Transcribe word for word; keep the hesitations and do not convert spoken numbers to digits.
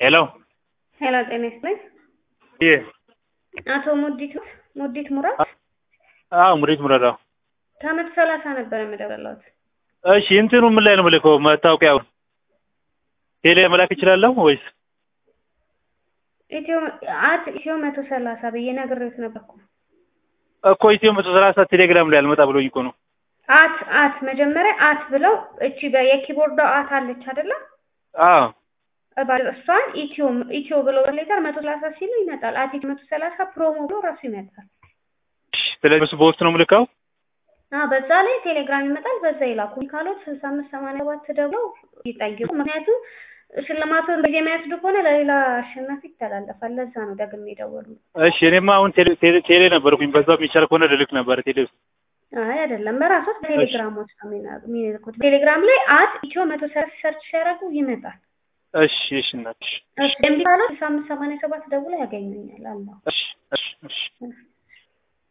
ሄሎ ሄሎ ጤና ይስጥልኝ። ይህ አቶ ሙዲት ሙዲት ሙራት? አዎ ሙዲት ሙራት። አዎ ከአመት ሰላሳ ነበር የምደውልልዎት። እሺ እንትኑ ምን ላይ ነው የምልከው? መታወቂያው ቴሌ መላክ እችላለሁ ወይስ? ኢትዮ አት ኢትዮ መቶ ሰላሳ ብዬ ነግሬዎት ነበርኩ እኮ ኢትዮ መቶ ሰላሳ ቴሌግራም ላይ አልመጣ ብሎኝ እኮ ነው። አት አት መጀመሪያ አት ብለው እቺ በየኪቦርዱ አት አለች አይደለ? አዎ እሷን ኢትዮ ኢትዮ ብለው ሌተር መቶ ሰላሳ ሲሉ ይመጣል። አት መቶ ሰላሳ ፕሮሞ ብሎ ራሱ ይመጣል። ስለዚህ በውስጥ ነው የምልከው? አዎ በዛ ላይ ቴሌግራም ይመጣል። በዛ ይላኩ። ካሎት ስልሳ አምስት ሰማንያ ሰባት ደውለው ይጠይቁ። ምክንያቱም ሽልማቱን በየማያስዱ ከሆነ ለሌላ አሸናፊ ይተላለፋል። ለዛ ነው ደግሜ የደወሉት። እሺ እኔማ አሁን ቴሌ ቴሌ ነበርኩኝ። በዛው የሚቻል ከሆነ ልልክ ነበር ቴሌ። አይ አይደለም፣ በራሱ ቴሌግራሞች ነው የሚልኩት። ቴሌግራም ላይ አት ኢትዮ መቶ ሰላሳ ሰርች ሲያደርጉ ይመጣል። እሺ እሺ እናትሽ እሺ ደምቢ ካሎት ስልሳ አምስት ሰማንያ ሰባት ደውለው ያገኙኛል አለው። እሺ እሺ እሺ